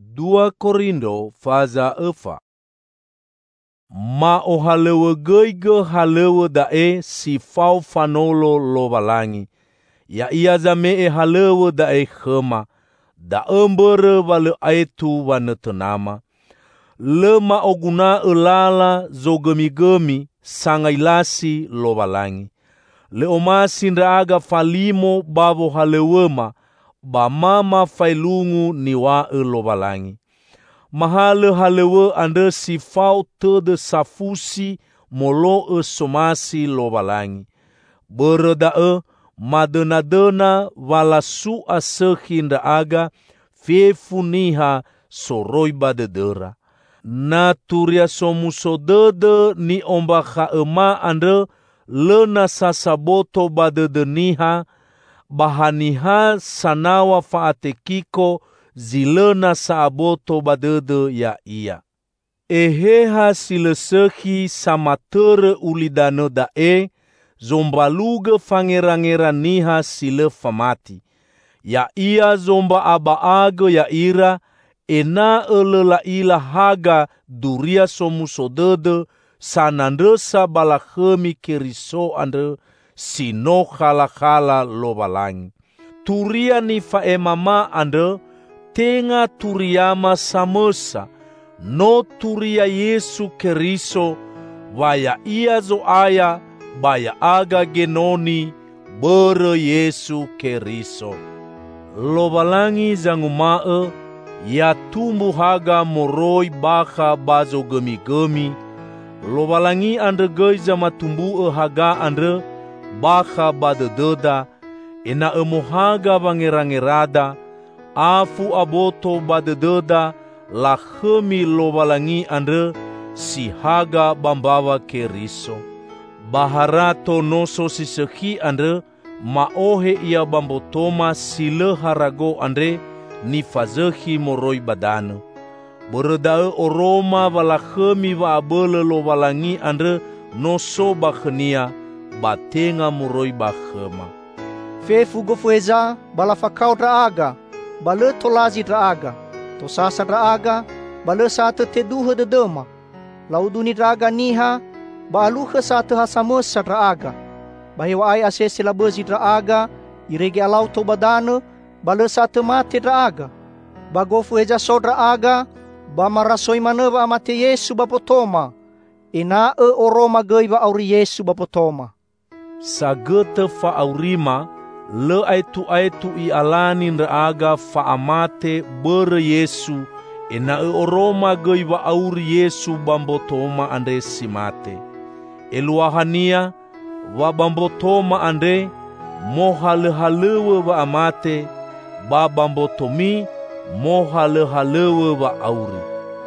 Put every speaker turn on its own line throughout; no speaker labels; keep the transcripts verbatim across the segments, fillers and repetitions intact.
dua Korindo faza efa. Ma o halewe geiga halewe dae si fau fanolo lobalangi. Ya ia zame e halewe dae khema. Da embere wale aitu wanetenama. Le ma oguna elala zo gemi-gemi sangailasi lobalangi. Le oma sindraaga falimo babo halewema. Ba mama failungu niwa e lobalangi. Mahale halewe ande si fau tede safusi molo e somasi lobalangi. Bereda e madena-dena wala su asehinda aga fefuniha soroi badedera. Naturia somuso dede ni ombakha ema ande lena sasaboto badedeniha bahaniha sanawa faatekiko zilena saaboto badede ya ia. Eheha silesehi samatere ulidane dae zombaluge fangerangera sile famati. Ya ia zomba abaage ya ira ena elela ila haga duria somusodede sanandesa balahemi keriso ande sino khala-khala lobalangi. Turia ni faemama ande tenga turiama samesa no turia Yesu Keriso waya ia zo aya baya aga genoni bere Yesu Keriso. Lobalangi zangumae ya tumbu haga moroi baka bazo gemi-gemi. Lobalangi ande geiza matumbu haga ande baka badededa ena emohaga bangerangerada afu aboto badededa la khemi lobalangi ande si haga bambawa Keriso. Baharato noso sisehi ande maohe ia bambotoma sile harago ande ni fazehi moroi badane. Beredae oroma wala khemi wa abele lobalangi ande noso bakhenia batenga moroi bakhema.
Fefu gofueza balafakau draaga, bale tolazi draaga, tosasa draaga, bale sate teduhe dedema. Lauduni draaga niha, baaluhe sate hasamesa draaga. Bahewa ai asese labezi draaga, irege alau to badane, bale sate mate draaga. Bagofueza so draaga, bamarasoi maneva amate Yesu bapotoma. Ena e oroma geiva auri Yesu bapotoma.
Sagete fa aurima le aitu aitu i alani ndraaga fa amate bere Yesu ena e oroma geiva auri Yesu bambotoma ande simate. Eluahania wa bambotoma ande mohale halewe wa amate ba bambotomi mohale halewe wa auri.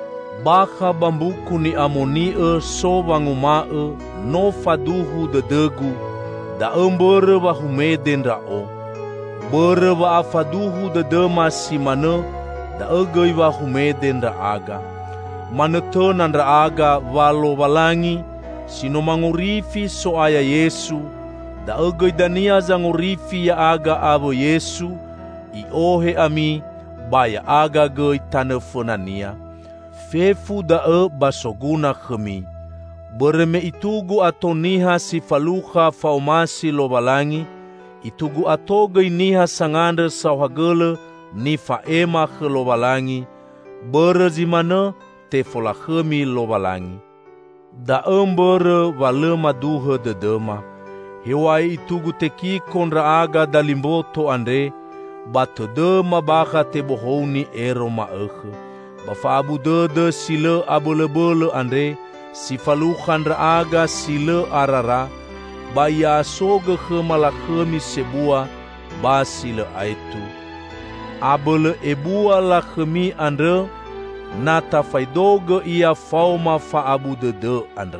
Baka bambuku ni amonie so wangumae no faduhu dedegu da embere wa humeden rao. Bere wa afaduhu dedema simane da egei wa humeden raaga. Manetenan raaga walo walangi sino mangurifi so aya Yesu da egei dania zangurifi ya aga abo Yesu i ohe ami baya aga gei tanefonania. Fefu da e basoguna khemi. Bereme itugu atoniha si faluha faumasi lobalangi. Itugu atoge niha sangande sauhagele ni faema ke lobalangi. Bere zimane te fola khemi lobalangi. Da embere wale maduhe dedema. Hewai itugu teki konra aga dalimboto ande. Batedema baka te bohoni ero maege. Bafa abu dede sile abele-bele ande, si faluhan raaga sile arara, ba ya soge khemala khemi sebua, ba sile aitu. Abele ebua la khemi ande, nata faidoge ia fauma fa abu dede ande.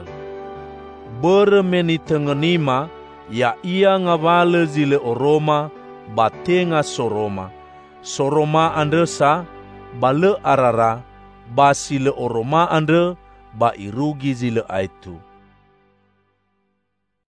Bere meni tengenima, ya ia ngawale zile oroma, batenga soroma. Soroma ande sa, bale arara, ba sile oroma ande, ba irugi zile aitu.